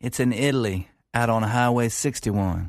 It's in Italy, out on Highway 61.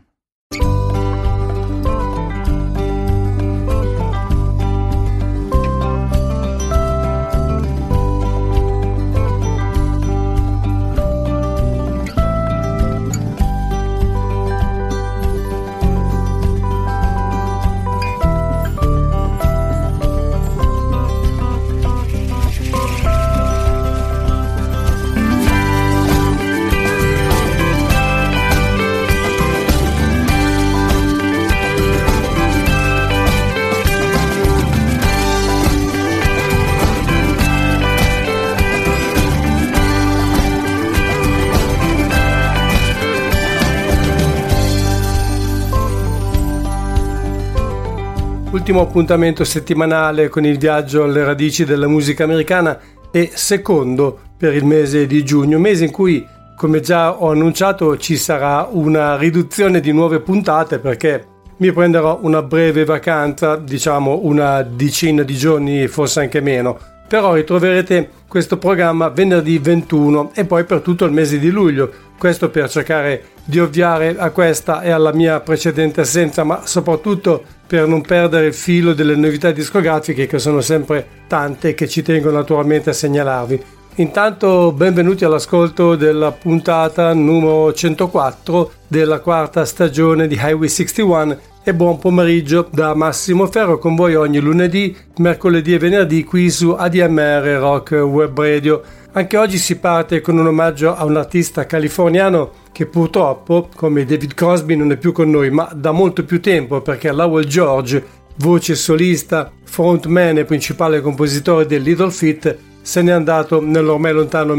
Ultimo appuntamento settimanale con il viaggio alle radici della musica americana e secondo per il mese di giugno, mese in cui, come già ho annunciato, ci sarà una riduzione di nuove puntate perché mi prenderò una breve vacanza, diciamo una decina di giorni, forse anche meno. Però ritroverete questo programma venerdì 21 e poi per tutto il mese di luglio, questo per cercare di ovviare a questa e alla mia precedente assenza, ma soprattutto per non perdere il filo delle novità discografiche che sono sempre tante e che ci tengo naturalmente a segnalarvi. Intanto benvenuti all'ascolto della puntata numero 104 della quarta stagione di Highway 61 e buon pomeriggio da Massimo Ferro con voi ogni lunedì, mercoledì e venerdì qui su ADMR Rock Web Radio. Anche oggi si parte con un omaggio a un artista californiano che purtroppo, come David Crosby, non è più con noi, ma da molto più tempo perché Lowell George, voce solista, frontman e principale compositore del Little Feat, se n'è andato nell'ormai lontano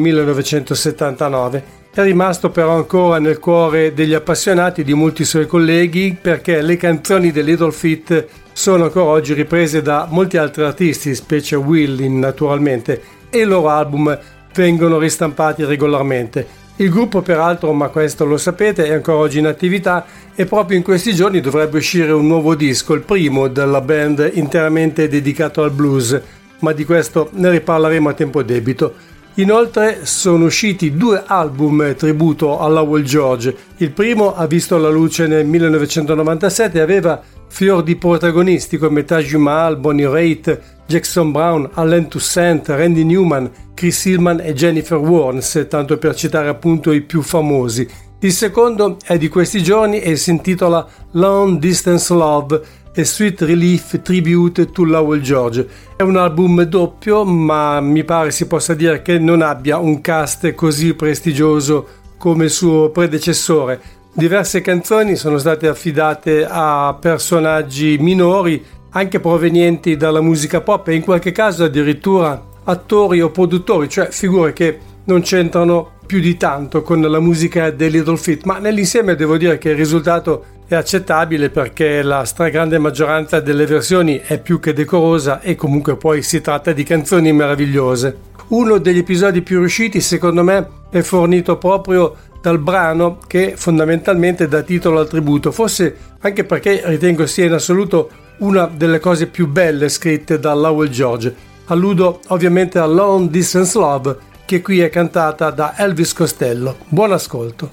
1979. È rimasto però ancora nel cuore degli appassionati di molti suoi colleghi perché le canzoni del Little Feat sono ancora oggi riprese da molti altri artisti, specie Willie naturalmente, e i loro album vengono ristampati regolarmente. Il gruppo peraltro, ma questo lo sapete, è ancora oggi in attività e proprio in questi giorni dovrebbe uscire un nuovo disco, il primo della band interamente dedicato al blues, ma di questo ne riparleremo a tempo debito. Inoltre sono usciti 2 album tributo a Lowell George. Il primo ha visto la luce nel 1997 e aveva fior di protagonisti come Taj Mahal, Bonnie Raitt, Jackson Browne, Allen Toussaint, Randy Newman, Chris Hillman e Jennifer Warnes, tanto per citare appunto i più famosi. Il secondo è di questi giorni e si intitola Long Distance Love, a Sweet Relief Tribute to Lowell George. È un album doppio, ma mi pare si possa dire che non abbia un cast così prestigioso come il suo predecessore. Diverse canzoni sono state affidate a personaggi minori, anche provenienti dalla musica pop e in qualche caso addirittura attori o produttori, cioè figure che non c'entrano più di tanto con la musica dei Little Feat, ma nell'insieme devo dire che il risultato è accettabile perché la stragrande maggioranza delle versioni è più che decorosa e comunque poi si tratta di canzoni meravigliose. Uno degli episodi più riusciti secondo me è fornito proprio dal brano che fondamentalmente dà titolo al tributo, forse anche perché ritengo sia in assoluto una delle cose più belle scritte da Lowell George. Alludo ovviamente a Long Distance Love, che qui è cantata da Elvis Costello. Buon ascolto.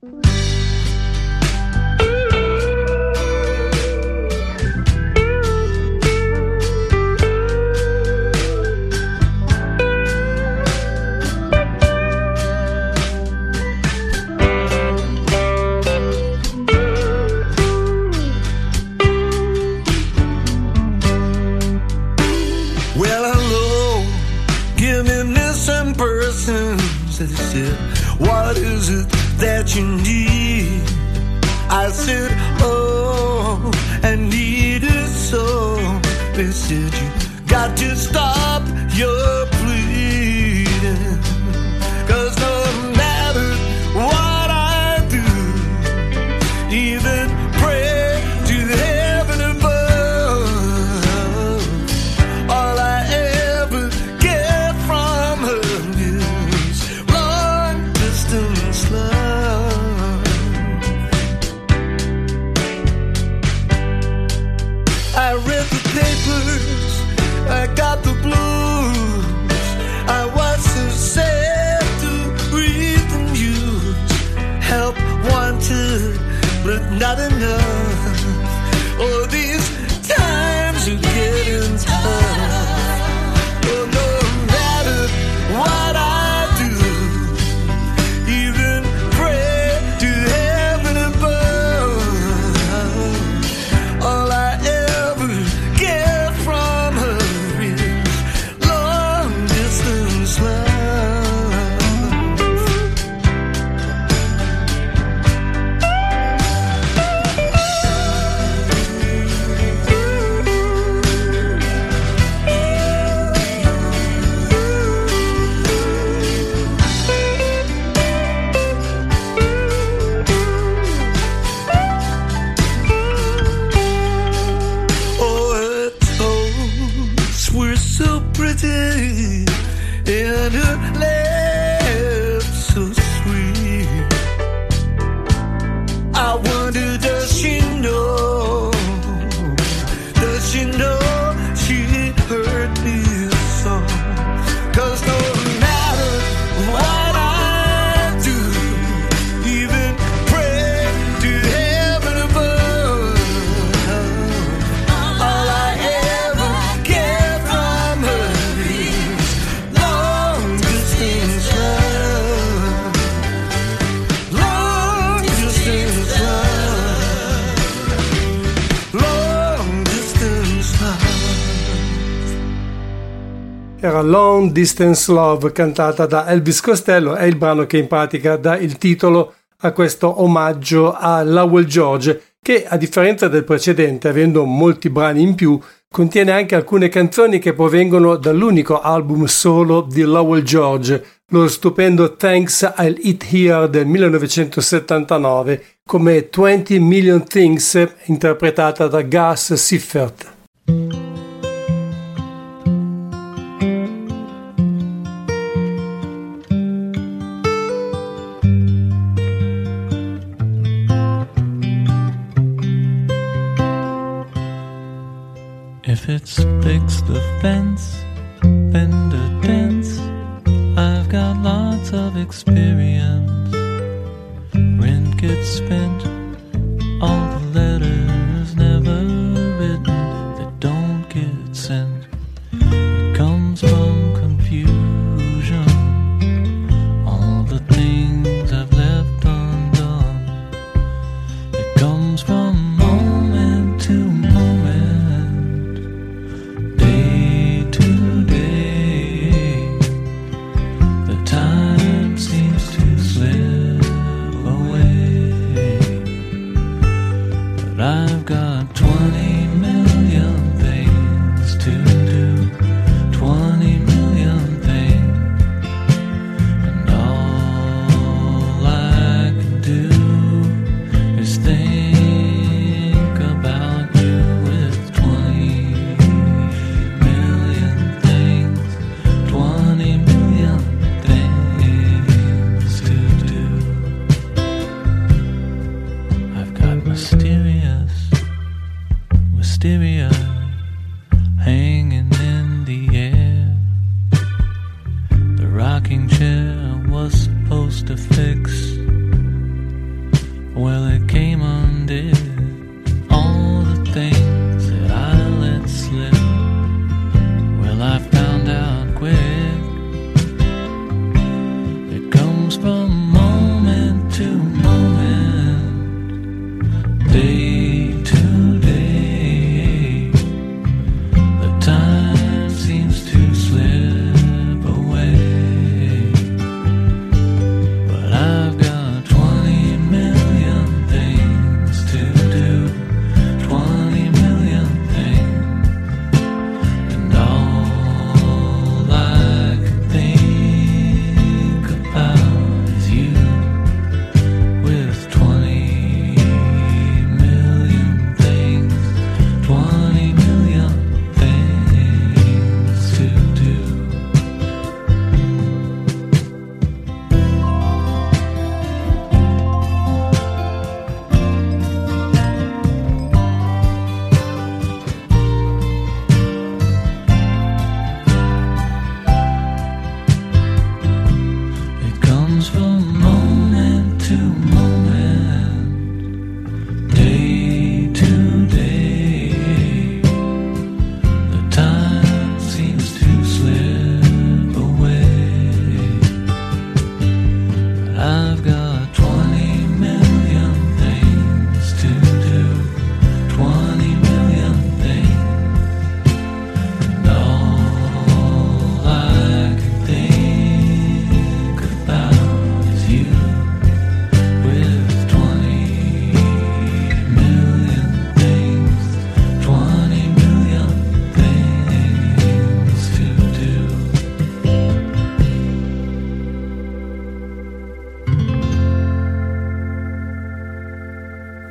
They said, what is it that you need? I said, oh, I need it so. They said, you got to stop your bleeding, 'cause no matter what I do, even pray to heaven above, all I ever get from her is long distance love. I read the papers, I got the blues, but not enough. Oh, these times are getting tough. Oh, no matter what I do, even pray to heaven above, all I ever get from her is long distance love. And her lips so sweet. I wonder, does she know? Does she know she hurt me so? 'Cause no matter what I do, even pray to heaven above, all I ever get from her is long distance love. Long distance love. Long distance love. Era Long Distance Love, cantata da Elvis Costello. È il brano che in pratica dà il titolo a questo omaggio a Lowell George, che a differenza del precedente, avendo molti brani in più, contiene anche alcune canzoni che provengono dall'unico album solo di Lowell George, lo stupendo Thanks I'll Eat Here del 1979, come 20 Million Things, interpretata da Gus Siffert. If it sticks the fence, bend a dance. I've got lots of experience. Rent gets spent, all the letters never written that don't get sent. It comes from confusion, all the things I've left undone. It comes from moment to moment, day to day. The time seems to slip away.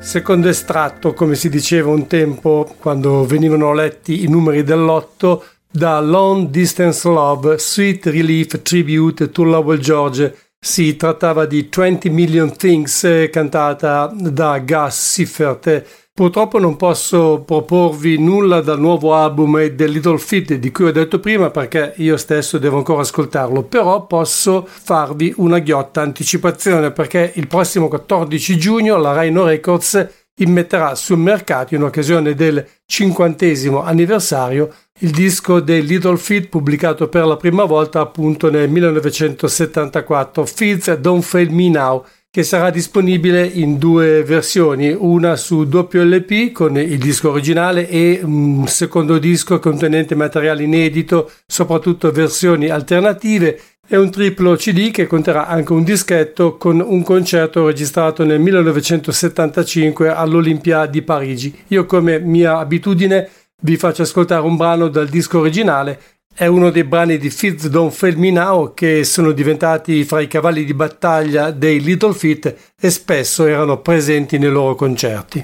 secondo estratto, come si diceva un tempo quando venivano letti i numeri del lotto, da Long Distance Love, Sweet Relief Tribute to Lowell George. Si trattava di 20 Million Things, cantata da Gus Seifert. Purtroppo non posso proporvi nulla dal nuovo album del Little Feat di cui ho detto prima, perché io stesso devo ancora ascoltarlo, però posso farvi una ghiotta anticipazione, perché il prossimo 14 giugno la Rhino Records immetterà sul mercato, in occasione del 50° anniversario, il disco del Little Feat pubblicato per la prima volta appunto nel 1974, Feats Don't Fail Me Now, che sarà disponibile in 2 versioni, una su doppio LP con il disco originale e un secondo disco contenente materiale inedito, soprattutto versioni alternative, e un triplo CD che conterrà anche un dischetto con un concerto registrato nel 1975 all'Olympia di Parigi. Io, come mia abitudine, vi faccio ascoltare un brano dal disco originale. È uno dei brani di Feats Don't Fail Me Now che sono diventati fra i cavalli di battaglia dei Little Feat e spesso erano presenti nei loro concerti.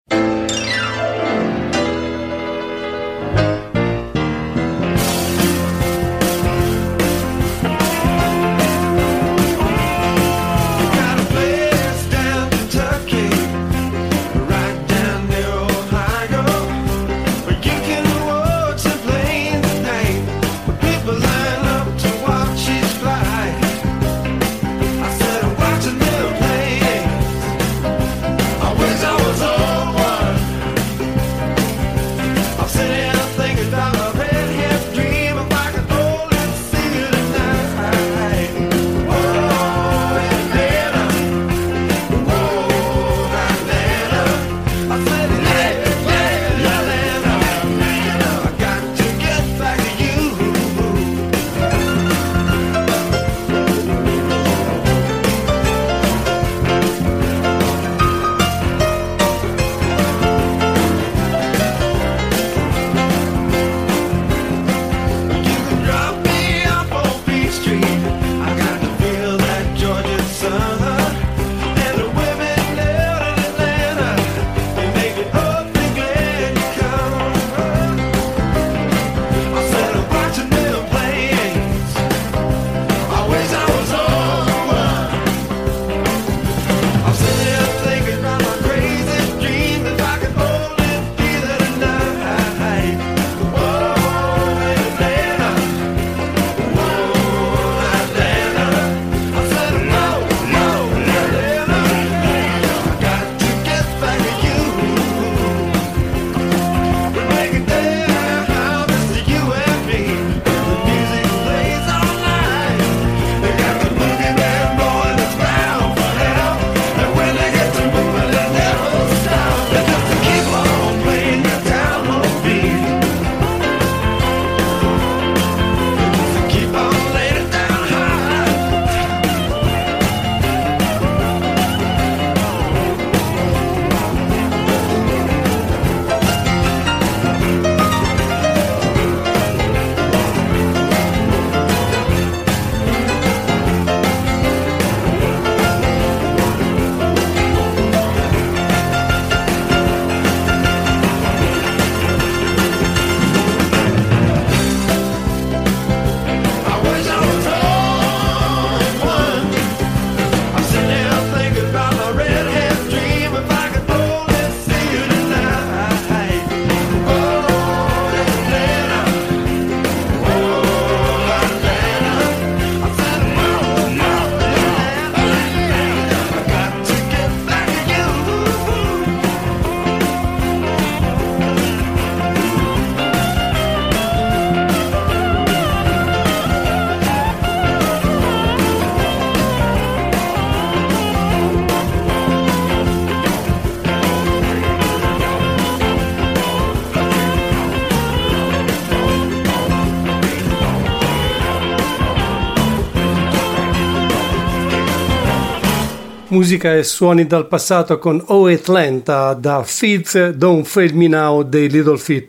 musica e suoni dal passato con Oh Atlanta da Feats Don't Fail Me Now dei Little Feat.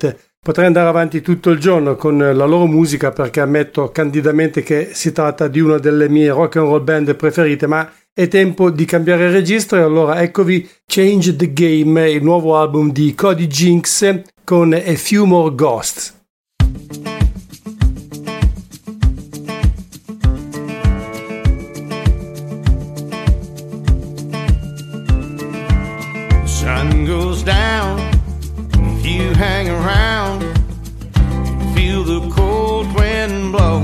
Potrei andare avanti tutto il giorno con la loro musica perché ammetto candidamente che si tratta di una delle mie rock and roll band preferite, ma è tempo di cambiare registro e allora eccovi Change the Game, il nuovo album di Cody Jinks con A Few More Ghosts. Sun goes down, if you hang around, you feel the cold wind blow.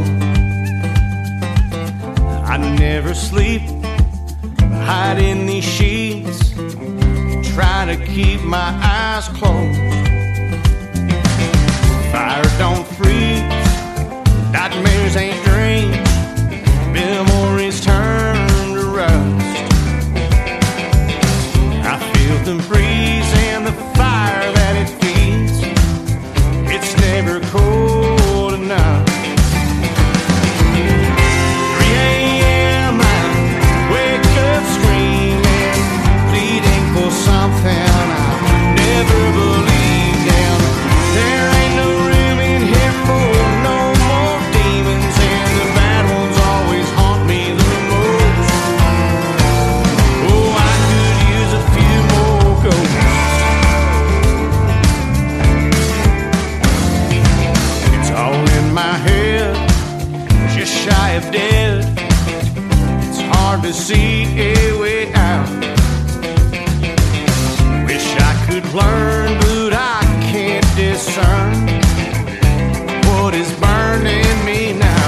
I never sleep, hide in these sheets, try to keep my eyes closed. Fire don't freeze, nightmares ain't dreams, memories turn to rust. I feel the breeze and the fire that it feeds, it's never cold enough. 3 a.m. I wake up screaming, pleading for something I never believed in. There ain't no room in here for no more demons, and the bad ones always haunt me the most. Oh, I could use a few more ghosts. It's all in my head, just shy of dead. It's hard to see a way out. Wish I could learn, but I can't discern what is burning me now.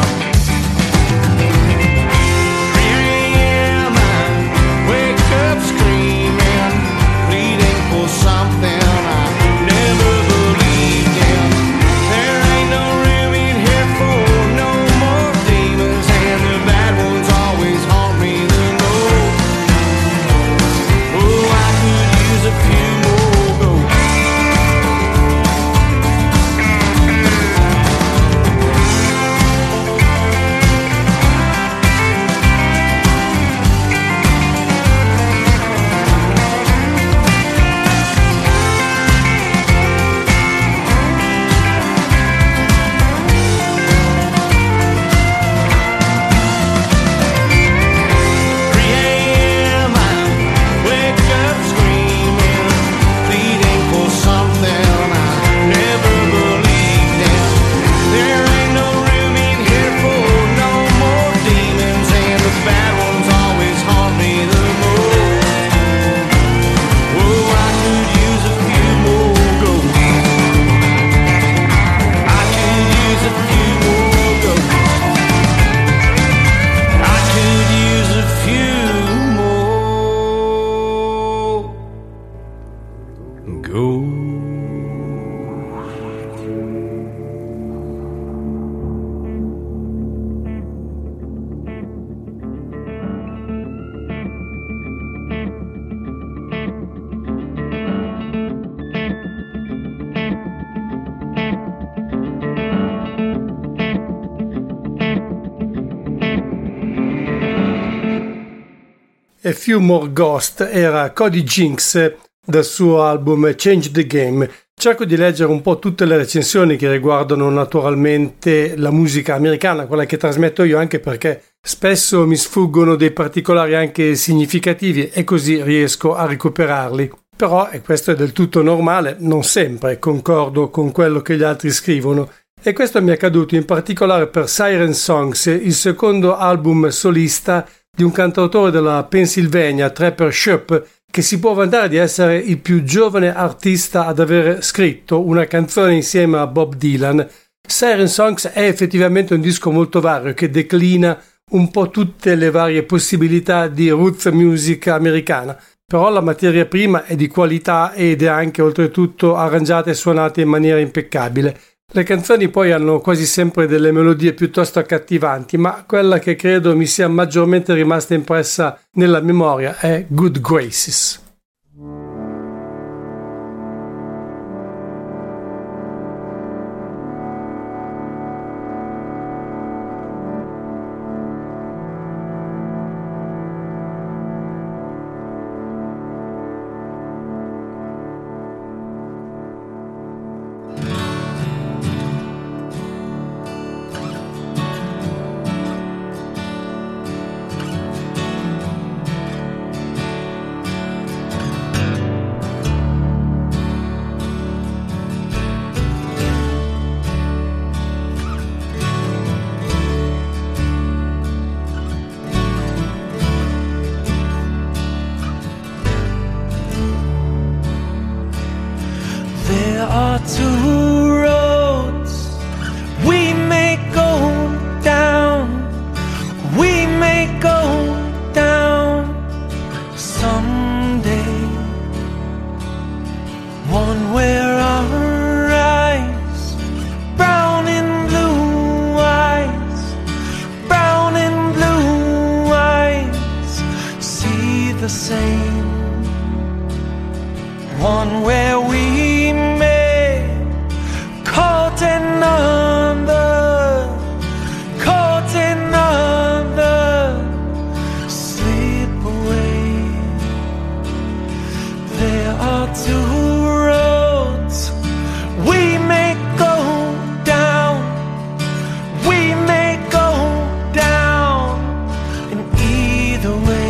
3 a.m. I wake up screaming, pleading for something I never believed in. There ain't no room in here for no more demons, and the bad ones always haunt me the most. Oh, I could use a few more ghosts. A Few More Ghost era Cody Jinks dal suo album Change the Game. Cerco di leggere un po' tutte le recensioni che riguardano naturalmente la musica americana, quella che trasmetto io, anche perché spesso mi sfuggono dei particolari anche significativi e così riesco a recuperarli. Però, e questo è del tutto normale, non sempre concordo con quello che gli altri scrivono. E questo mi è accaduto in particolare per Siren Songs, il secondo album solista di un cantautore della Pennsylvania, Trapper Shop, che si può vantare di essere il più giovane artista ad aver scritto una canzone insieme a Bob Dylan. Siren Songs è effettivamente un disco molto vario che declina un po' tutte le varie possibilità di roots music americana, però la materia prima è di qualità ed è anche oltretutto arrangiata e suonata in maniera impeccabile. Le canzoni poi hanno quasi sempre delle melodie piuttosto accattivanti, ma quella che credo mi sia maggiormente rimasta impressa nella memoria è Good Graces. There are two roads we may go down. We may go down someday. One where our eyes, brown and blue eyes, brown and blue eyes, see the same. One where we may caught another, caught another, slip away. There are two roads we may go down, we may go down, in either way.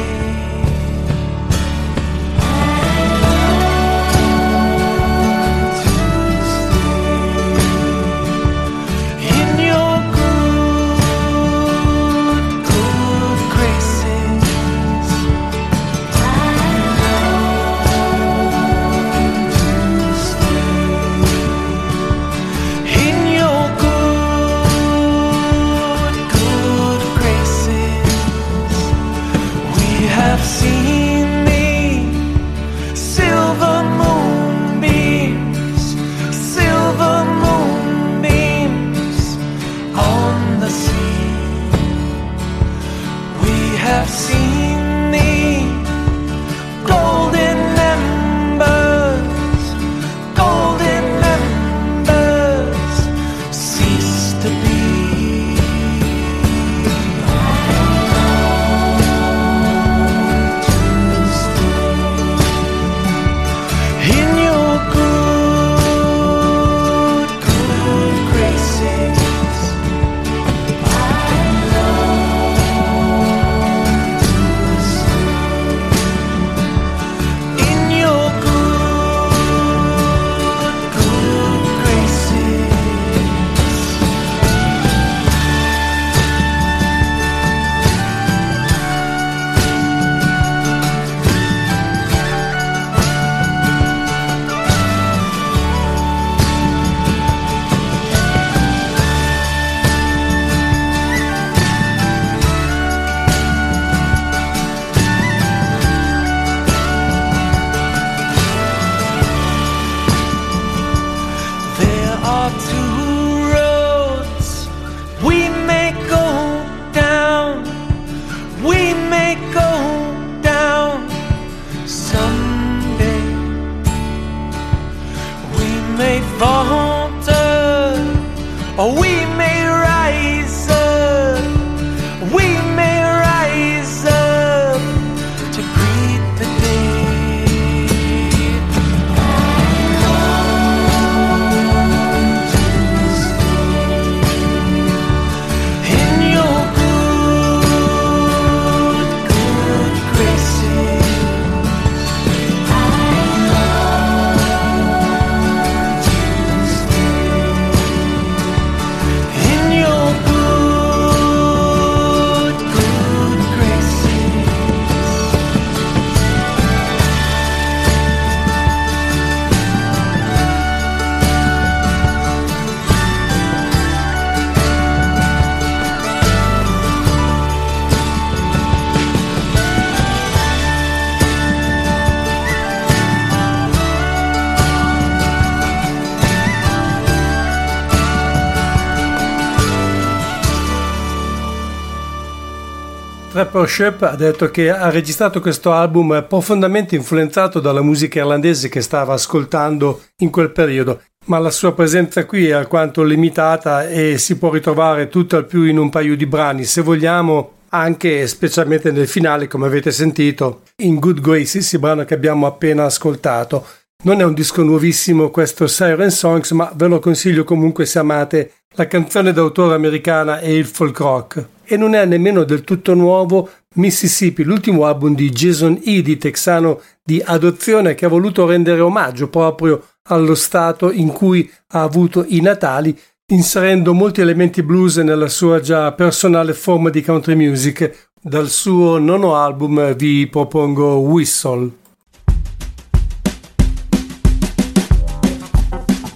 Trapper Schoepp ha detto che ha registrato questo album profondamente influenzato dalla musica irlandese che stava ascoltando in quel periodo, ma la sua presenza qui è alquanto limitata e si può ritrovare tutto al più in un paio di brani, se vogliamo anche e specialmente nel finale, come avete sentito, in Good Graces, il brano che abbiamo appena ascoltato. Non è un disco nuovissimo questo Siren Songs, ma ve lo consiglio comunque se amate la canzone d'autore americana e il folk rock. E non è nemmeno del tutto nuovo Mississippi, l'ultimo album di Jason Eady, texano di adozione, che ha voluto rendere omaggio proprio allo stato in cui ha avuto i natali, inserendo molti elementi blues nella sua già personale forma di country music. Dal suo nono album vi propongo Whistle.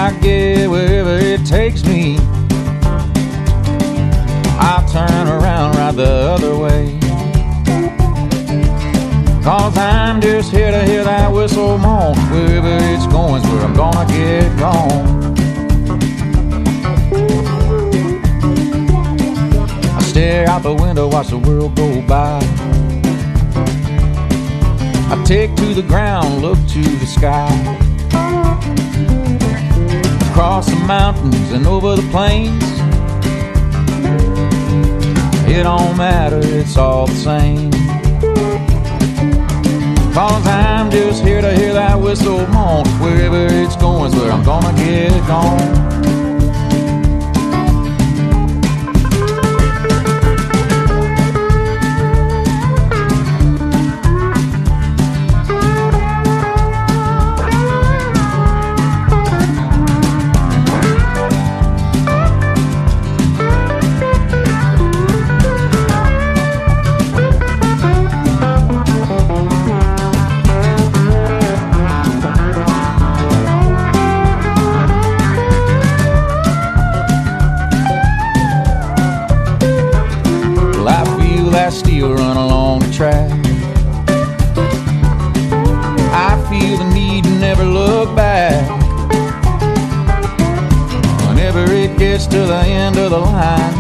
I get wherever it takes me. I'll turn around right the other way. 'Cause I'm just here to hear that whistle moan. Wherever it's going is where I'm gonna get gone. I stare out the window, watch the world go by. I take to the ground, look to the sky. Across the mountains and over the plains, it don't matter, it's all the same. 'Cause I'm just here to hear that whistle moan. Wherever it's going is where I'm gonna get gone. Steel run along the track. I feel the need to never look back. Whenever it gets to the end of the line,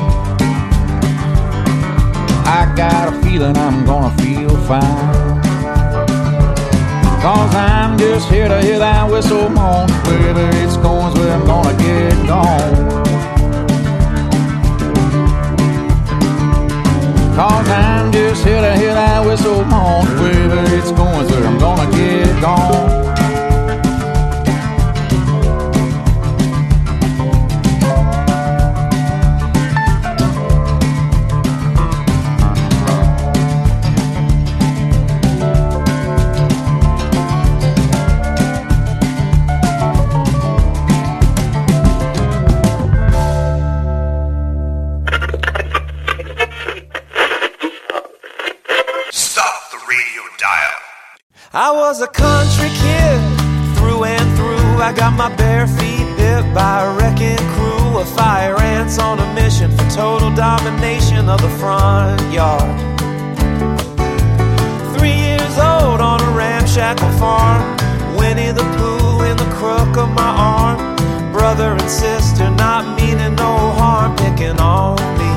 I got a feeling I'm gonna feel fine. 'Cause I'm just here to hear that whistle moan. Wherever it's going is where I'm gonna get gone. 'Cause I'm just here to hear that whistle moan. Wherever it's going is where I'm gonna get gone. I was a country kid, through and through. I got my bare feet bit by a wrecking crew of fire ants on a mission for total domination of the front yard. 3 years old on a ramshackle farm, Winnie the Pooh in the crook of my arm. Brother and sister not meaning no harm, picking on me.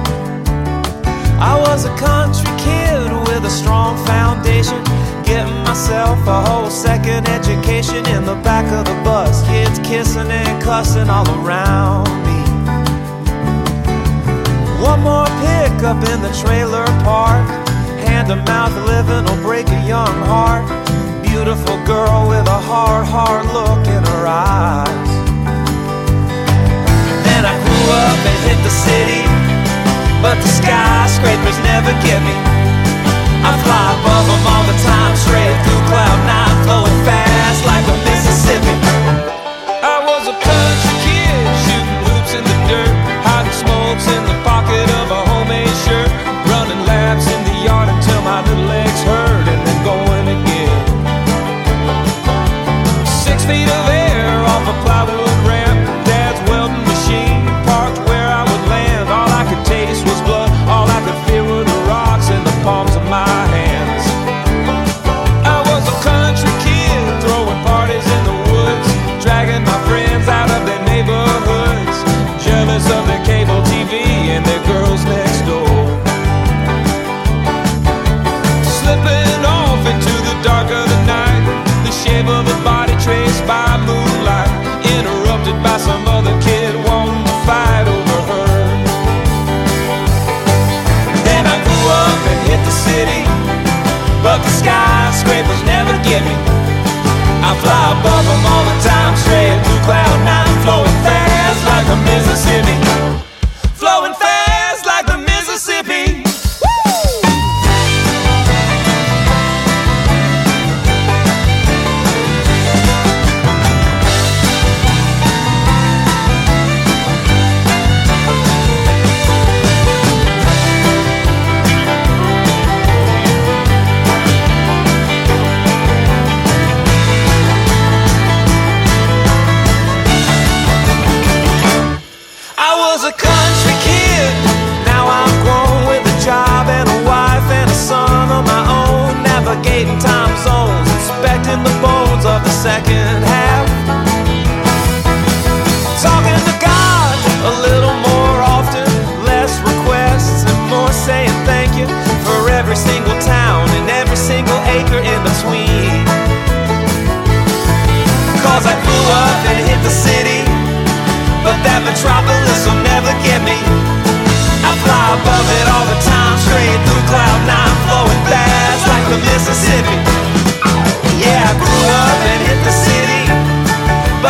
I was a country kid with a strong foundation, getting myself a whole second education in the back of the bus. Kids kissing and cussing all around me. One more pickup in the trailer park, hand-to-mouth living will break a young heart. Beautiful girl with a hard, hard look in her eyes. Then I grew up and hit the city, but the skyscrapers never get me. I fly above them all the time, straight through cloud nine, flowing fast like the Mississippi. I was a country kid, shooting hoops in the dirt, hiding smokes in the pocket of a homemade shirt, running laps in the yard until my little legs hurt, and then going again. 6 feet of air off a plywood ramp, Dad's welding machine parked where I would land. All I could taste was blood, all I could feel were the rocks in the palms of my hands. I was a country kid, throwing parties in the woods, dragging my friends out of their neighborhoods, jealous of their cable TV and their girls next door. Slipping off into the dark of the night, the shape of a body traced by moonlight, interrupted by some other kid wanting to fight over her. Then I grew up and hit the city, but the skyscrapers never get me. I fly above them all the time, straight through cloud nine, flowing fast like the Mississippi. Flowing fast like the Mississippi.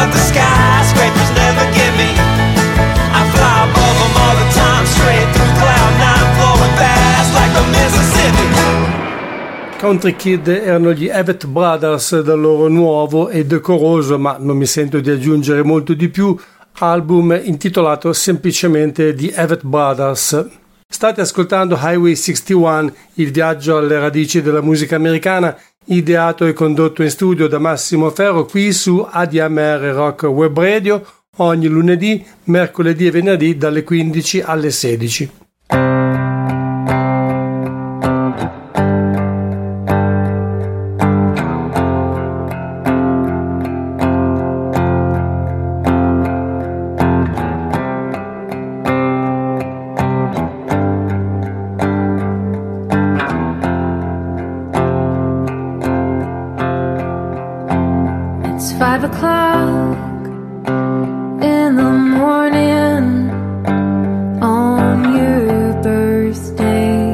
but the skyscrapers never get me. I fly above them all the time, straight through cloud nine, flowing fast like the Mississippi. Country Kid erano gli Avett Brothers dal loro nuovo e decoroso, ma non mi sento di aggiungere molto di più, album intitolato semplicemente The Avett Brothers. State ascoltando Highway 61, il viaggio alle radici della musica americana, ideato e condotto in studio da Massimo Ferro qui su ADMR Rock Web Radio ogni lunedì, mercoledì e venerdì dalle 15 alle 16. It's 5 o'clock in the morning on your birthday,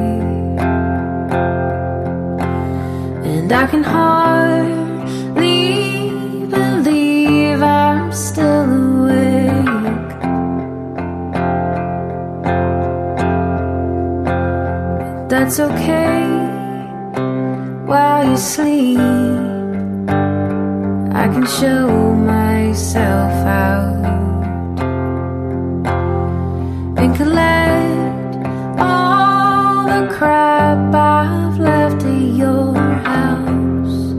and I can hardly believe I'm still awake. But that's okay. While you sleep, I can show myself out and collect all the crap I've left at your house.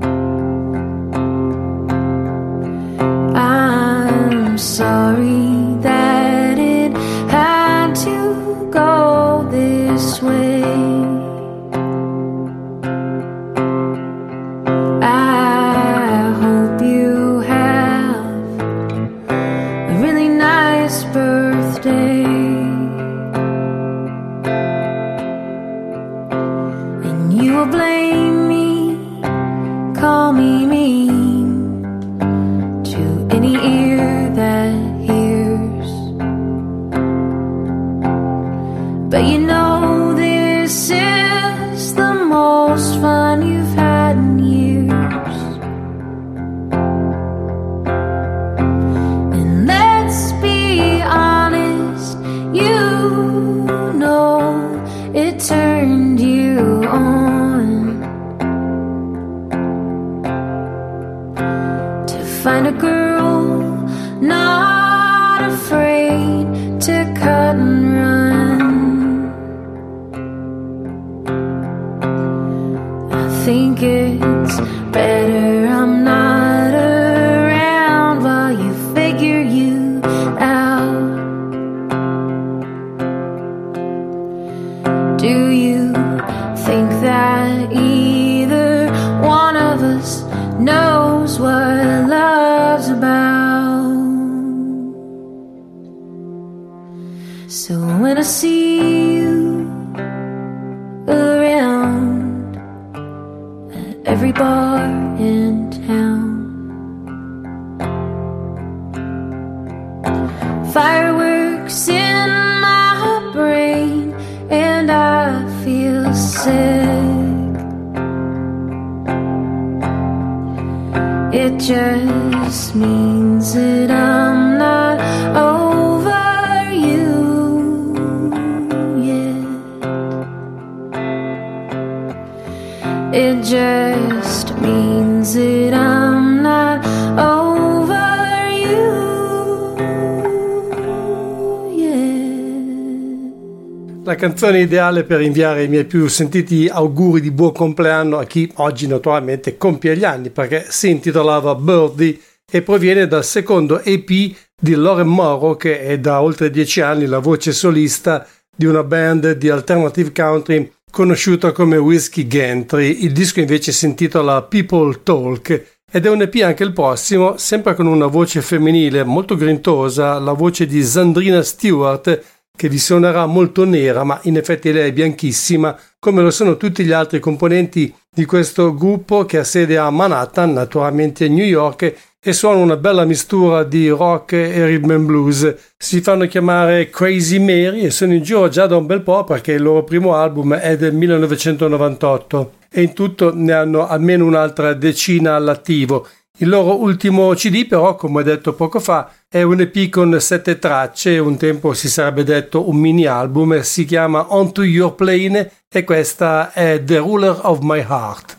I'm sorry that it had to go this way. Blame me, call me mean to any ear that hears, but you know this is the most fun you've had in years. And let's be honest, you know it turned you on. Find a girl not afraid to cut and run. I think it's better I'm not around while you figure you out. Do you think that either one of us knows what love's about? So when I see you around at every bar in town, fireworks in my brain and I feel sick, it just means that I'm not over you yet. It just means that I'm not over you yet. La canzone ideale per inviare i miei più sentiti auguri di buon compleanno a chi oggi naturalmente compie gli anni, perché si intitolava Birdie e proviene dal secondo EP di Lauren Morrow, che è da oltre 10 anni la voce solista di una band di alternative country conosciuta come Whiskey Gantry. Il disco invece si intitola People Talk ed è un EP anche il prossimo, sempre con una voce femminile molto grintosa, la voce di Sandrina Stewart, che vi suonerà molto nera, ma in effetti lei è bianchissima, come lo sono tutti gli altri componenti di questo gruppo che ha sede a Manhattan, naturalmente a New York, e suona una bella mistura di rock e rhythm and blues. Si fanno chiamare Crazy Mary e sono in giro già da un bel po', perché il loro primo album è del 1998 e in tutto ne hanno almeno un'altra decina all'attivo. Il loro ultimo CD però, come ho detto poco fa, è un EP con 7 tracce, un tempo si sarebbe detto un mini album, si chiama Onto Your Plane e questa è The Ruler of My Heart.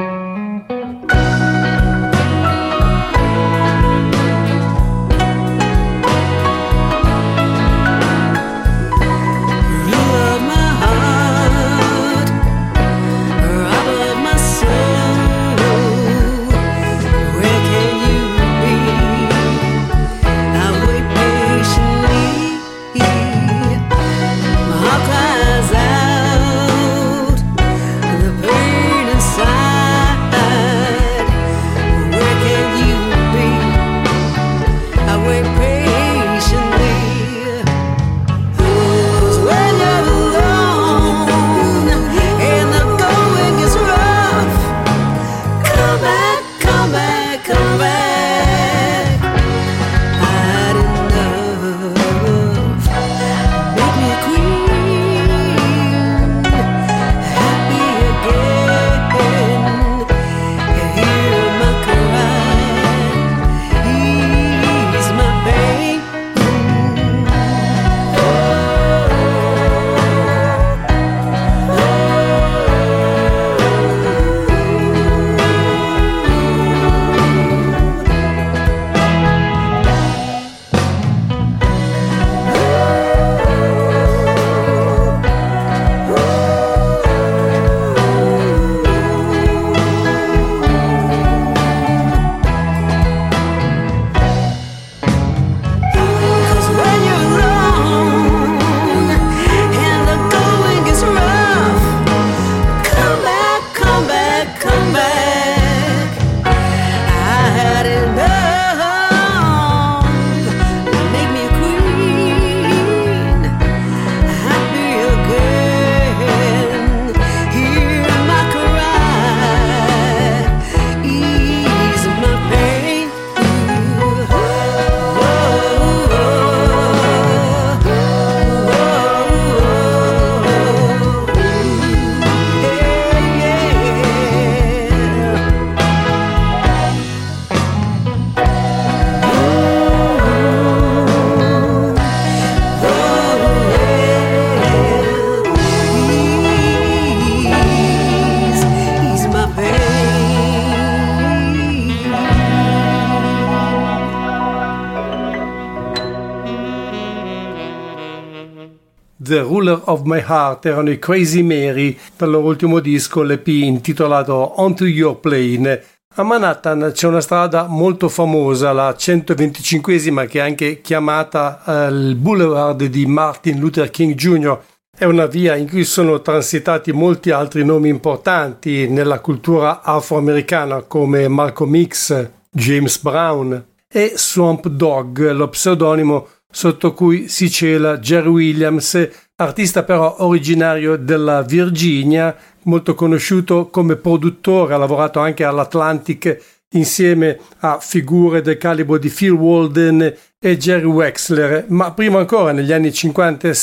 The Ruler of My Heart erano i Crazy Mary dal loro ultimo disco, l'EP intitolato Onto Your Plane. A Manhattan c'è una strada molto famosa, la 125esima, che è anche chiamata il Boulevard di Martin Luther King Jr. È una via in cui sono transitati molti altri nomi importanti nella cultura afroamericana come Malcolm X, James Brown e Swamp Dogg, lo pseudonimo sotto cui si cela Jerry Williams, artista però originario della Virginia, molto conosciuto come produttore, ha lavorato anche all'Atlantic insieme a figure del calibro di Phil Walden e Jerry Wexler, ma prima ancora negli anni 50 e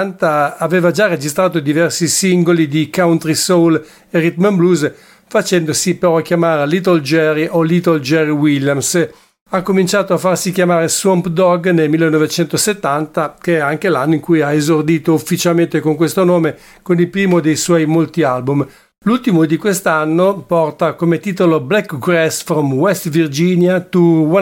60 aveva già registrato diversi singoli di country soul e rhythm and blues, facendosi però chiamare Little Jerry o Little Jerry Williams. Ha cominciato a farsi chiamare Swamp Dogg nel 1970, che è anche l'anno in cui ha esordito ufficialmente con questo nome con il primo dei suoi molti album. L'ultimo di quest'anno porta come titolo Black Grass from West Virginia to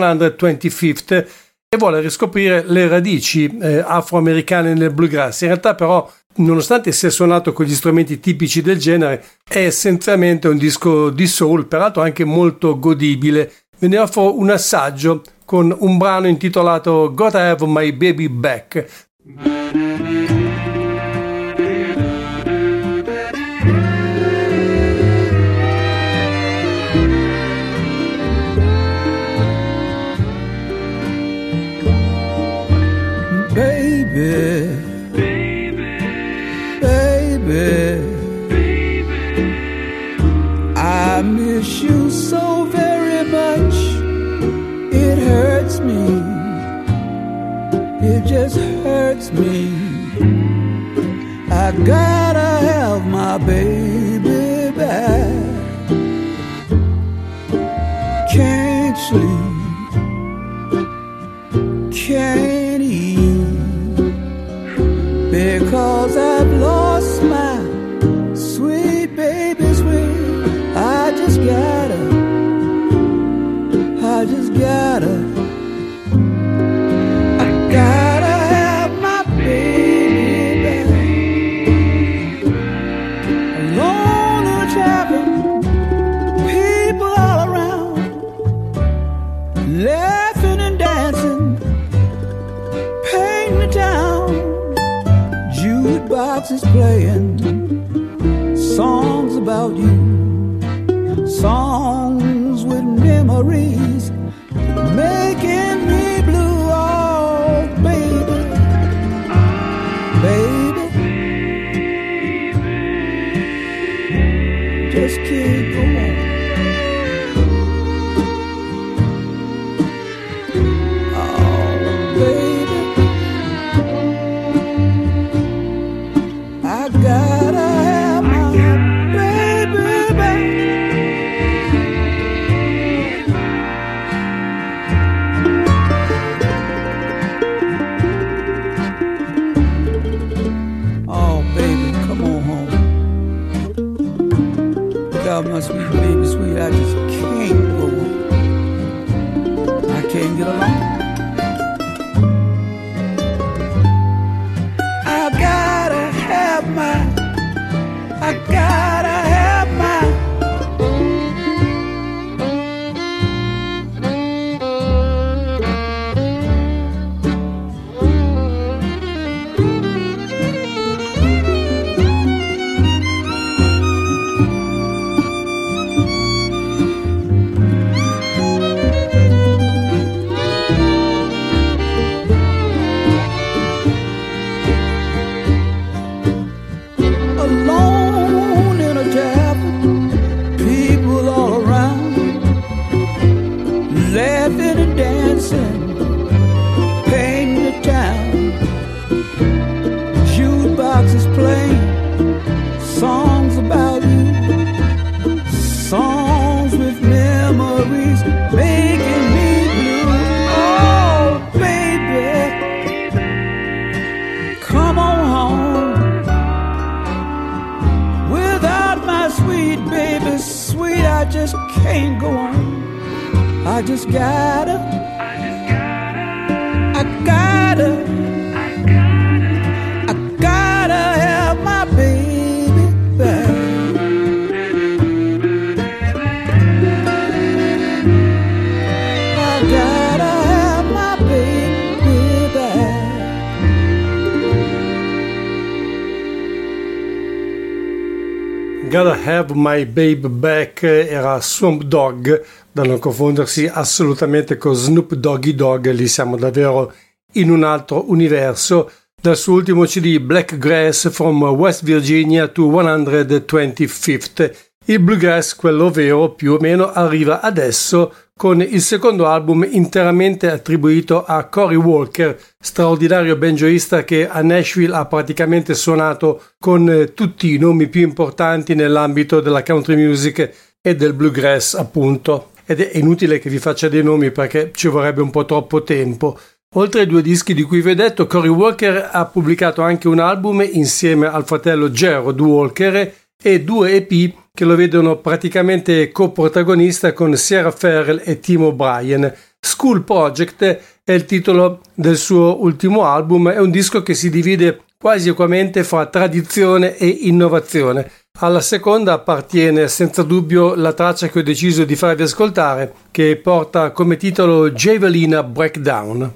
125th e vuole riscoprire le radici afroamericane nel bluegrass. In realtà però, nonostante sia suonato con gli strumenti tipici del genere, è essenzialmente un disco di soul, peraltro anche molto godibile. Ve ne offro un assaggio con un brano intitolato Gotta Have My Baby Back. Baby, I miss you so very much. It hurts me. It just hurts me. sleep, can't eat, because I've lost my sweet baby sweet. I just gotta have my baby back. Alone and traveling, people all around, laughing and dancing, painting the town. Jukebox is playing songs about you, songs with memories, making me blue. Oh, baby, baby, just can't go on. Oh, baby, I gotta have my baby back. My sweet baby sweet, I just can't go on. I can't get along. I gotta have my Gotta Have My Babe Back era Swamp Dogg, da non confondersi assolutamente con Snoop Doggy Dogg, lì siamo davvero in un altro universo. Dal suo ultimo CD Black Grass From West Virginia to 125th, il bluegrass, quello vero più o meno, arriva adesso con il secondo album interamente attribuito a Cory Walker, straordinario banjoista che a Nashville ha praticamente suonato con tutti i nomi più importanti nell'ambito della country music e del bluegrass, appunto. Ed è inutile che vi faccia dei nomi perché ci vorrebbe un po' troppo tempo. Oltre ai 2 dischi di cui vi ho detto, Cory Walker ha pubblicato anche un album insieme al fratello Gerald Walker e 2 EP che lo vedono praticamente coprotagonista con Sierra Ferrell e Tim O'Brien. School Project è il titolo del suo ultimo album, è un disco che si divide quasi equamente fra tradizione e innovazione. Alla seconda appartiene senza dubbio la traccia che ho deciso di farvi ascoltare, che porta come titolo Javelina Breakdown.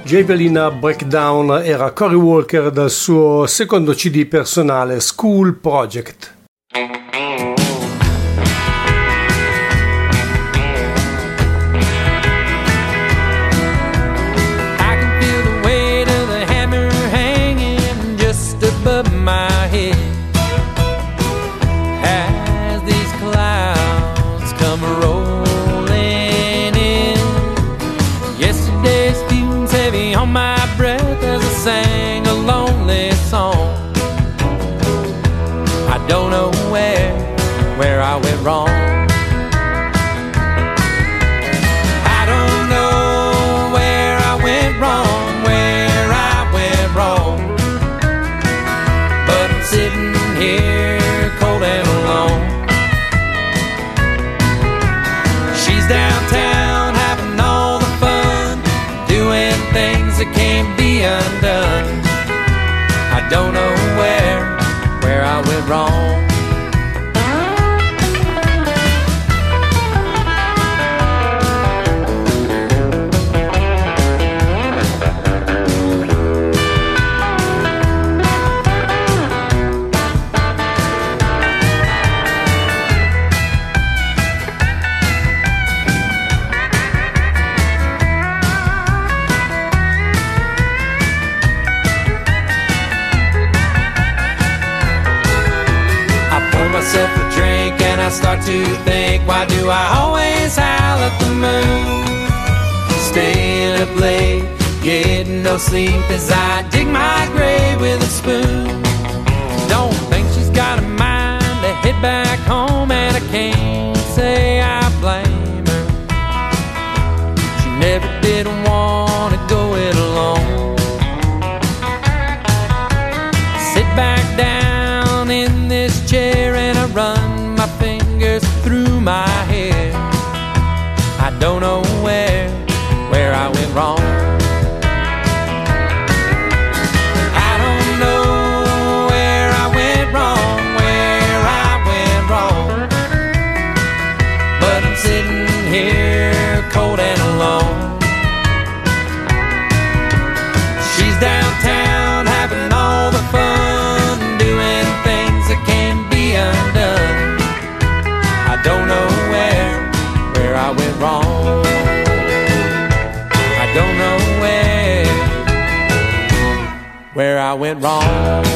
Javelina Breakdown era Cory Walker dal suo secondo CD personale School Project. Sang a lonely song. I don't know where I went wrong. I don't know where I went wrong. But I'm sitting here cold and alone. She's downtown having all the fun, doing things that can't be undone. I don't know where I went wrong. A drink and I start to think, why do I always howl at the moon? Staying up late, getting no sleep as I dig my grave with a spoon. Don't think she's got a mind to head back home, and I can't say I blame her. She never did want to go it alone. Sit back down in this chair and I run my fingers through my hair. I don't know where I went wrong. I don't know where I went wrong, but I'm sitting here cold and alone. She's downtown having all the fun, doing things that can't be undone. I don't know where I went wrong. I don't know where I went wrong.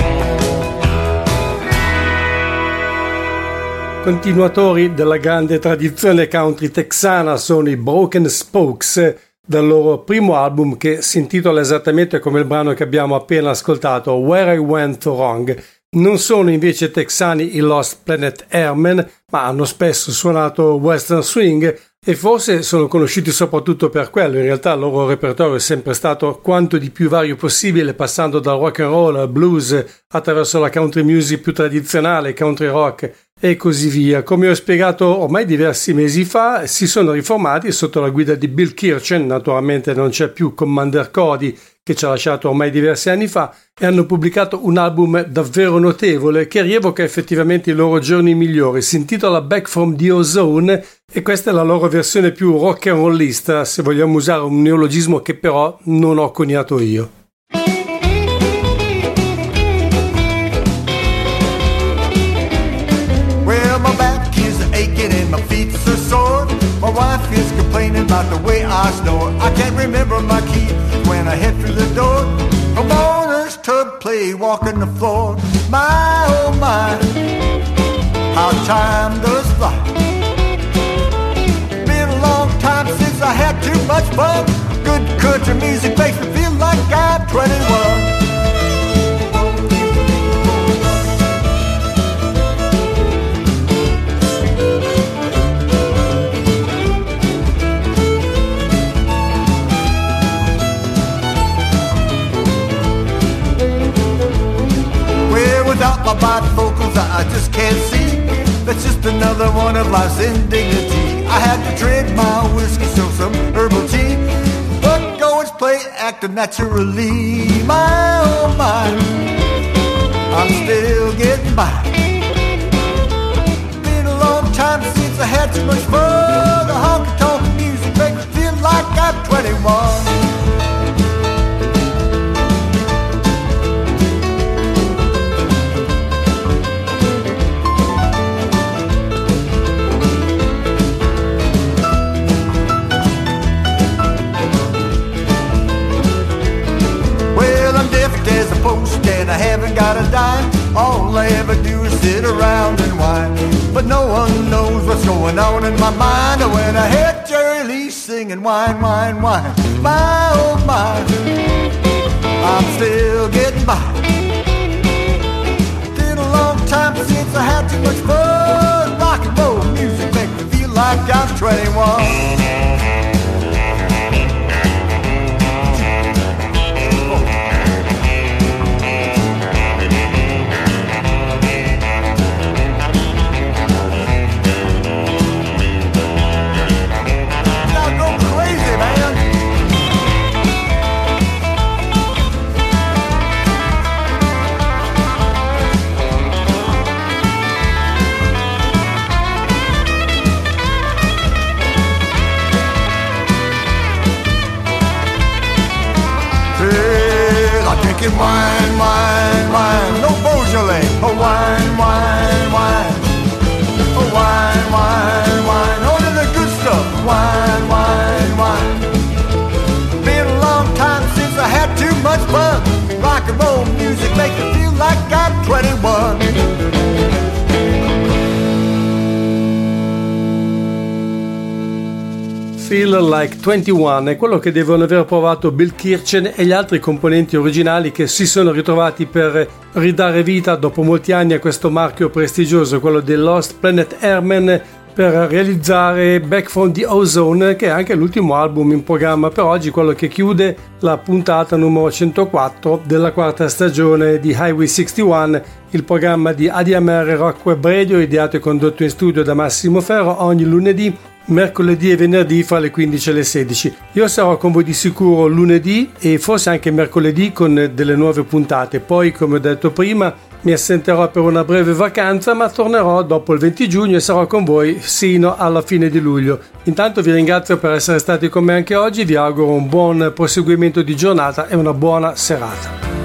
Continuatori della grande tradizione country texana sono i Broken Spokes, dal loro primo album che si intitola esattamente come il brano che abbiamo appena ascoltato, Where I Went Wrong. Non sono invece texani i Lost Planet Airmen, ma hanno spesso suonato western swing e forse sono conosciuti soprattutto per quello. In realtà il loro repertorio è sempre stato quanto di più vario possibile, passando dal rock and roll al blues, attraverso la country music più tradizionale, country rock e così via. Come ho spiegato ormai diversi mesi fa, si sono riformati sotto la guida di Bill Kirchen. Naturalmente non c'è più Commander Cody, che ci ha lasciato ormai diversi anni fa, e hanno pubblicato un album davvero notevole che rievoca effettivamente i loro giorni migliori. Si intitola Back from the Ozone e questa è la loro versione più rock and rollista, se vogliamo usare un neologismo che però non ho coniato io. Well, my back is aching and my feet are sore. My wife is complaining about the way I snore. I can't remember my key when I head through the door. From owner's tub play, walking the floor. My, oh my, how time does fly. Been a long time since I had too much fun. Good country music makes me feel like I'm 21. Without my bifocals, I just can't see. That's just another one of life's indignity. I had to drink my whiskey, so some herbal tea. But go and play acting naturally. My, oh my, I'm still getting by. Been a long time since I had too much fun. The honky-tonk music makes me feel like I'm 21. ain't got a dime. All they ever do is sit around and whine. But no one knows what's going on in my mind when I hear Jerry Lee singing whine, whine, whine. My, oh my, I'm still getting by. Been a long time since I had too much fun. Rock and roll music make me feel like I'm 21. Wine, wine, wine, no Beaujolais. Oh, wine, wine, wine. Oh, wine, wine, wine, only the good stuff. Wine, wine, wine. Been a long time since I had too much fun. Rock and roll music makes me feel like I'm 21. Feel Like 21 è quello che devono aver provato Bill Kirchen e gli altri componenti originali che si sono ritrovati per ridare vita dopo molti anni a questo marchio prestigioso, quello del Lost Planet Airmen, per realizzare Back from the Ozone, che è anche l'ultimo album in programma per oggi, quello che chiude la puntata numero 104 della quarta stagione di Highway 61, il programma di ADMR Rock Web Radio, ideato e condotto in studio da Massimo Ferro ogni lunedì, mercoledì e venerdì fra le 15 e le 16. Io sarò con voi di sicuro lunedì e forse anche mercoledì con delle nuove puntate. Poi, come ho detto prima, mi assenterò per una breve vacanza, ma tornerò dopo il 20 giugno e sarò con voi sino alla fine di luglio. Intanto vi ringrazio per essere stati con me anche oggi, vi auguro un buon proseguimento di giornata e una buona serata.